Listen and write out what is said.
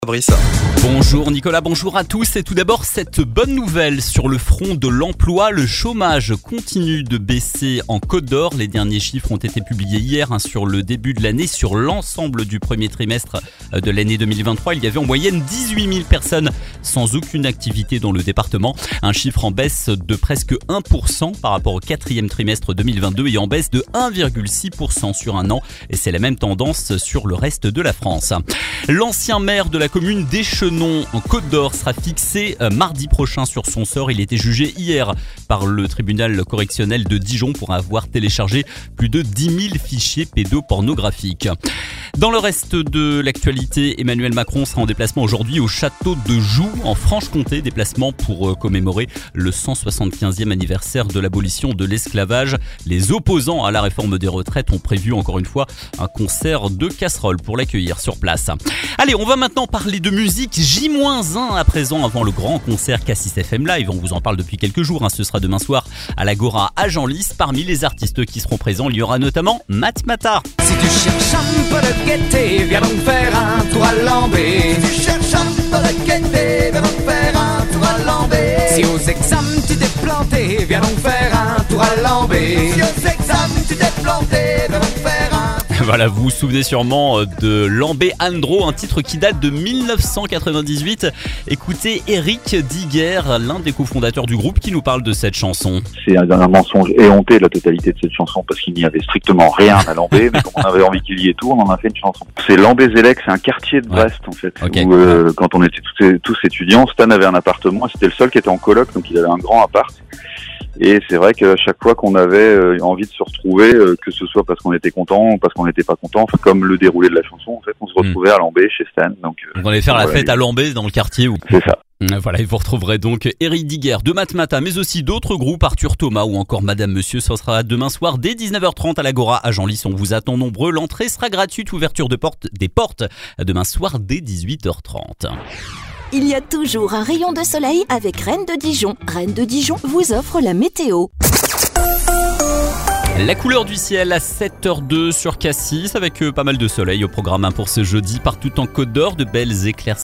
Fabrice. Bonjour Nicolas, bonjour à tous et tout d'abord cette bonne nouvelle sur le front de l'emploi, le chômage continue de baisser en Côte d'Or. Les derniers chiffres ont été publiés hier sur le début de l'année. Sur l'ensemble du premier trimestre de l'année 2023, il y avait en moyenne 18 000 personnes sans aucune activité dans le département. Un chiffre en baisse de presque 1% par rapport au quatrième trimestre 2022 et en baisse de 1,6% sur un an. Et c'est la même tendance sur le reste de la France. L'ancien maire de la commune d'Échenon en Côte d'Or sera fixé mardi prochain sur son sort. Il était jugé hier par le tribunal correctionnel de Dijon pour avoir téléchargé plus de 10 000 fichiers pédopornographiques. Dans le reste de l'actualité, Emmanuel Macron sera en déplacement aujourd'hui au château de Joux en Franche-Comté. Déplacement pour commémorer le 175e anniversaire de l'abolition de l'esclavage. Les opposants à la réforme des retraites ont prévu encore une fois un concert de casseroles pour l'accueillir sur place. Allez, on va maintenant parler de musique. J-1 à présent avant le grand concert Cassis FM Live. On vous en parle depuis quelques jours. Ce sera demain soir à l'Agora à Genlis. Parmi les artistes qui seront présents, il y aura notamment Matmata. Si tu cherches un peu de gaieté, viens donc faire un tour à Lambé. Si tu cherches un peu de gaieté, viens donc faire un tour à Lambé. Si aux examens tu t'es planté, viens donc faire un tour à Lambé. Si aux examens tu t'es planté, viens donc faire un. Voilà, vous vous souvenez sûrement de Lambé Andro, un titre qui date de 1998. Écoutez Eric Diguer, l'un des cofondateurs du groupe, qui nous parle de cette chanson. C'est un mensonge éhonté la totalité de cette chanson parce qu'il n'y avait strictement rien à Lambé, mais comme on avait envie qu'il y ait tout, on en a fait une chanson. C'est Lambé-Zélec, c'est un quartier de Brest en fait, Okay. où quand on était tous étudiants, Stan avait un appartement, c'était le seul qui était en coloc, donc il avait un grand appart. Et c'est vrai qu'à chaque fois qu'on avait envie de se retrouver, que ce soit parce qu'on était content ou parce qu'on n'était pas content, enfin, comme le déroulé de la chanson, en fait, on se retrouvait à Lambé chez Stan. Donc on allait faire la fête à Lambé dans le quartier où... C'est ça. Voilà, et vous retrouverez donc Eric Diguer de Matmata, mais aussi d'autres groupes, Arthur Thomas ou encore Madame Monsieur. Ce sera demain soir dès 19h30 à l'Agora à Genlis. On vous attend nombreux. L'entrée sera gratuite, ouverture des portes demain soir dès 18h30. Il y a toujours un rayon de soleil avec Rennes de Dijon. Rennes de Dijon vous offre la météo. La couleur du ciel à 7h02 sur Cassis avec pas mal de soleil au programme pour ce jeudi. Partout en Côte d'Or, de belles éclaircies.